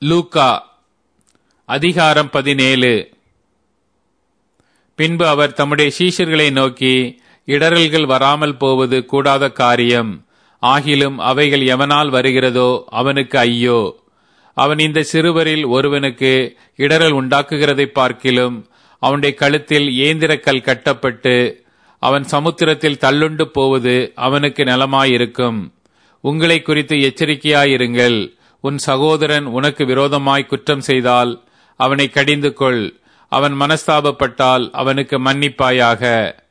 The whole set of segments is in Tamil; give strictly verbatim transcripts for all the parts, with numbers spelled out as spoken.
லூக்கா அதிகாரம் பதினேழு. பின்பு அவர் தம்முடைய சீஷர்களை நோக்கி, இடறல்கள் வராமல் போவது கூடாத காரியம். ஆகிலும் அவைகள் எவனால் வருகிறதோ அவனுக்கு ஐயோ. அவன் இந்த சிறுவரில் ஒருவனுக்கு இடறல் உண்டாக்குகிறதை பார்க்கிலும் அவனுடைய கழுத்தில் ஏந்திரக்கல் கட்டப்பட்டு அவன் சமுத்திரத்தில் தள்ளுண்டு போவது அவனுக்கு நலமாயிருக்கும். உங்களை குறித்து எச்சரிக்கையாயிருங்கள். உன் சகோதரன் உனக்கு விரோதமாய் குற்றம் செய்தால் அவனை கடிந்து கொள். அவன் மனஸ்தாபப்பட்டால் அவனுக்கு மன்னிப்பாயாக.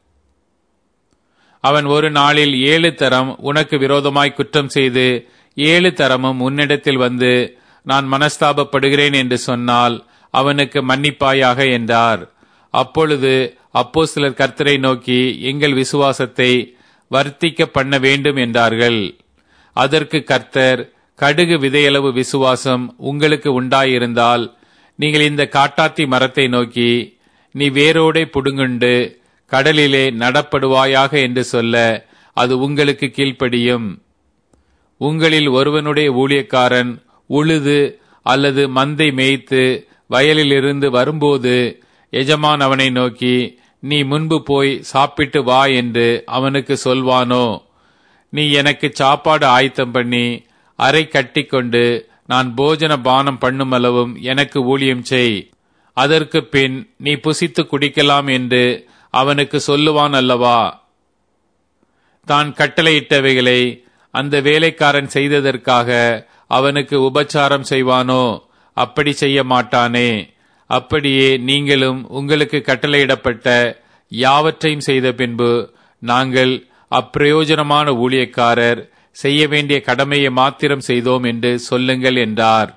அவன் ஒரு நாளில் ஏழு தரம் உனக்கு விரோதமாய் குற்றம் செய்து ஏழு தரமும் உன்னிடத்தில் வந்து நான் மனஸ்தாபப்படுகிறேன் என்று சொன்னால் அவனுக்கு மன்னிப்பாயாக என்றார். அப்பொழுது அப்போஸ்தலர் கர்த்தரை நோக்கி, எங்கள் விசுவாசத்தை வர்த்திக்க பண்ண வேண்டும் என்றார்கள். அதற்கு கர்த்தர், கடுகு விதையளவு விசுவாசம் உங்களுக்கு உண்டாயிருந்தால் நீங்கள் இந்த காட்டாத்தி மரத்தை நோக்கி, நீ வேரோடே புடுங்குண்டு கடலிலே நடப்படுவாயாக என்று சொல்ல அது உங்களுக்கு கீழ்ப்படியும். உங்களில் ஒருவனுடைய ஊழியக்காரன் உழுது அல்லது மந்தை மேய்த்து வயலிலிருந்து வரும்போது எஜமான் அவனை நோக்கி, நீ முன்பு போய் சாப்பிட்டு வா என்று அவனுக்கு சொல்வானோ? நீ எனக்கு சாப்பாடு ஆயத்தம் பண்ணி அறை கட்டி கொண்டு நான் போஜன பானம் பண்ணுமளவும் எனக்கு ஊழியம் செய். அதற்கு பின் நீ புசித்து குடிக்கலாம் என்று அவனுக்கு சொல்லுவான் அல்லவா? தான் கட்டளையிட்டவைகளை அந்த வேலைக்காரன் செய்ததற்காக அவனுக்கு உபச்சாரம் செய்வானோ? அப்படி செய்ய மாட்டானே. அப்படியே நீங்களும் உங்களுக்கு கட்டளையிடப்பட்ட யாவற்றையும் செய்த பின்பு, நாங்கள் அப்பிரயோஜனமான ஊழியக்காரர், செய்ய வேண்டிய கடமையை மாத்திரம் செய்தோம் என்று சொல்லுங்கள் என்றார்.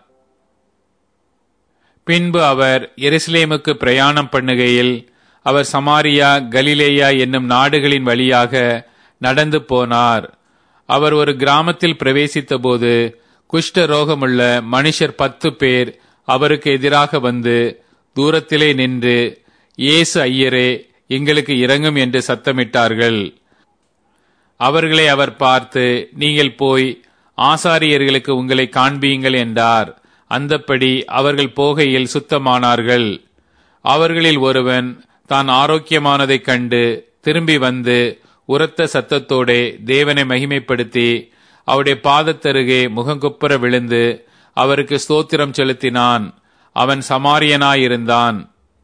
பின்பு அவர் எருசலேமுக்கு பிரயாணம் பண்ணுகையில் அவர் சமாரியா, கலிலேயா என்னும் நாடுகளின் வழியாக நடந்து போனார். அவர் ஒரு கிராமத்தில் பிரவேசித்த போது குஷ்ட ரோகமுள்ள மனுஷர் பத்து பேர் அவருக்கு எதிராக வந்து தூரத்திலே நின்று, இயேசு ஐயரே, எங்களுக்கு இரங்கும் என்று சத்தமிட்டார்கள். அவர்களை அவர் பார்த்து, நீங்கள் போய் ஆசாரியர்களுக்கு உங்களை காண்பியுங்கள் என்றார். அந்தப்படி அவர்கள் போகையில் சுத்தமானார்கள். அவர்களில் ஒருவன் தான் ஆரோக்கியமானதைக் கண்டு திரும்பி வந்து உரத்த சத்தத்தோடே தேவனை மகிமைப்படுத்தி அவருடைய பாதத்தருகே முகங்குப்புற விழுந்து அவருக்கு ஸ்தோத்திரம் செலுத்தினான். அவன் சமாரியனாயிருந்தான்.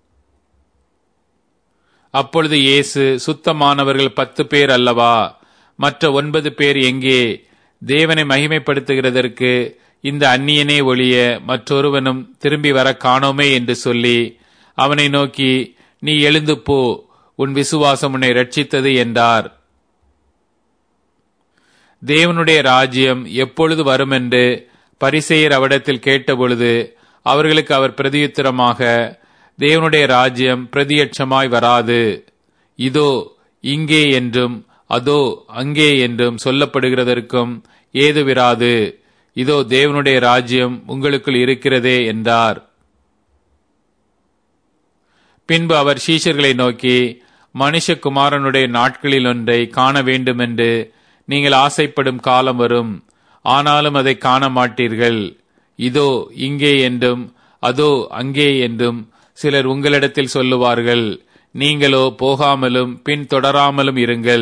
அப்பொழுது இயேசு, சுத்தமானவர்கள் பத்து பேர் அல்லவா? மற்ற ஒன்பது பேர் எங்கே? தேவனை மகிமைப்படுத்துகிறதற்கு இந்த அந்நியனே ஒழிய மற்றொருவனும் திரும்பி வர காணோமே என்று சொல்லி அவனை நோக்கி, நீ எழுந்து போ, உன் விசுவாசம் உன்னை ரட்சித்தது என்றார். தேவனுடைய ராஜ்யம் எப்பொழுது வரும் என்று பரிசேயர் அவரிடத்தில் கேட்டபொழுது அவர்களுக்கு அவர் பிரதியுத்தரமாக, தேவனுடைய ராஜ்யம் பிரதியட்சமாய் வராது. இதோ இங்கே என்றும் அதோ அங்கே என்றும் சொல்லப்படுகிறதற்கும் ஏதுவிராது. இதோ தேவனுடைய ராஜ்யம் உங்களுக்குள் இருக்கிறதே என்றார். பின்பு அவர் சீஷர்களை நோக்கி, மனுஷகுமாரனுடைய நாட்களில் ஒன்றை காண வேண்டுமென்று நீங்கள் ஆசைப்படும் காலம் வரும். ஆனாலும் அதை காண மாட்டீர்கள். இதோ இங்கே என்றும் அதோ அங்கே என்றும் சிலர் உங்களிடத்தில் சொல்லுவார்கள். நீங்களோ போகாமலும் பின் தொடராமலும் இருங்கள்.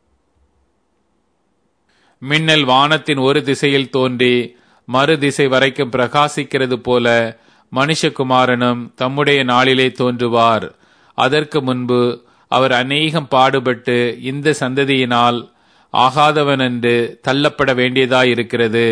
மின்னல் வானத்தின் ஒரு திசையில் தோன்றி மறு திசை வரைக்கும் பிரகாசிக்கிறது போல மனுஷகுமாரனும் தம்முடைய நாளிலே தோன்றுவார். அதற்கு முன்பு அவர் அநேகம் பாடுபட்டு இந்த சந்ததியினால் ஆகாதவன் என்று தள்ளப்பட வேண்டியதாயிருக்கிறது.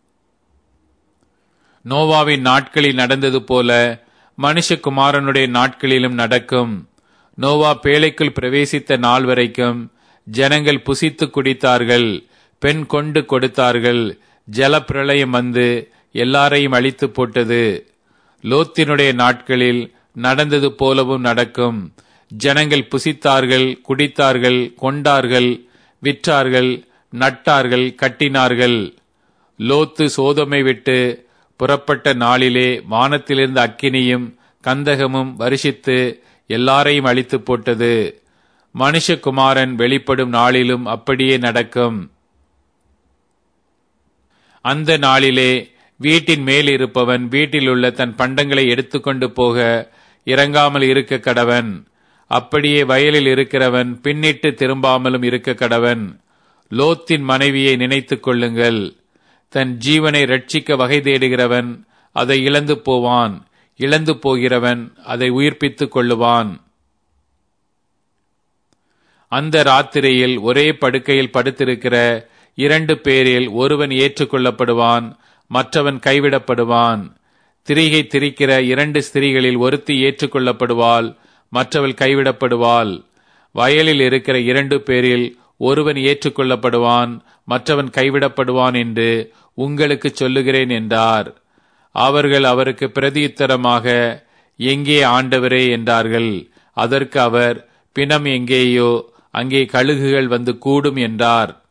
நோவாவின் நாட்களில் நடந்தது போல மனுஷகுமாரனுடைய நாட்களிலும் நடக்கும். நோவா பேழைக்குள் பிரவேசித்த நாள் வரைக்கும் ஜனங்கள் புசித்து குடித்தார்கள், பெண் கொண்டு கொடுத்தார்கள். ஜல பிரளயம் வந்து எல்லாரையும் அழித்து போட்டது. லோத்தினுடைய நாட்களில் நடந்தது போலவும் நடக்கும். ஜனங்கள் புசித்தார்கள், குடித்தார்கள், கொண்டார்கள், விற்றார்கள், நட்டார்கள், கட்டினார்கள். லோத்து சோதோமை விட்டு புறப்பட்ட நாளிலே வானத்திலிருந்து அக்கினியும் கந்தகமும் வருஷித்து எல்லாரையும் அழித்து போட்டது. மனுஷகுமாரன் வெளிப்படும் நாளிலும் அப்படியே நடக்கும். அந்த நாளிலே வீட்டின் மேல் இருப்பவன் வீட்டில் உள்ள தன் பண்டங்களை எடுத்துக்கொண்டு போக இறங்காமல் இருக்க கடவன். அப்படியே வயலில் இருக்கிறவன் பின்னிட்டு திரும்பாமலும் இருக்க கடவன். லோத்தின் மனைவியை நினைத்துக் கொள்ளுங்கள். தன் ஜீவனை ரட்சிக்க வகை தேடுகிறவன் அதை இழந்து போவான், இழந்து போகிறவன் அதை உயிர்ப்பித்துக் கொள்ளுவான். அந்த ராத்திரியில் ஒரே படுக்கையில் படுத்திருக்கிற இரண்டு பேரில் ஒருவன் ஏற்றுக்கொள்ளப்படுவான், மற்றவன் கைவிடப்படுவான். திரிகை திரிக்கிற இரண்டு ஸ்திரீகளில் ஒருத்தி ஏற்றுக்கொள்ளப்படுவாள், மற்றவள் கைவிடப்படுவாள். வயலில் இருக்கிற இரண்டு பேரில் ஒருவன் ஏற்றுக்கொள்ளப்படுவான், மற்றவன் கைவிடப்படுவான் என்று உங்களுக்கு சொல்லுகிறேன் என்றார். அவர்கள் அவருக்கு பிரதியுத்தரமாக, எங்கே ஆண்டவரே என்றார்கள். அதற்கு அவர், பிணம் எங்கேயோ அங்கே கழுகுகள் வந்து கூடும் என்றார்.